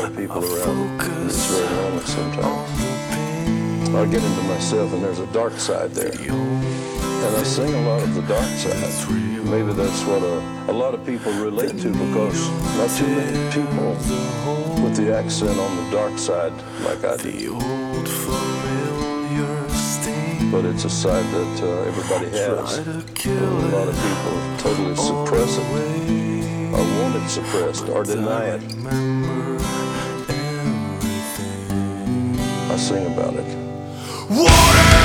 lot of people around. It's very lonely sometimes. I get into myself, and there's a dark side there. And I sing a lot of the dark side. Maybe that's what a lot of people relate to, because not too many people with the accent on the dark side like I do. But it's a side that everybody has. But a lot of people totally suppress it, or want it suppressed, or deny it. I sing about it.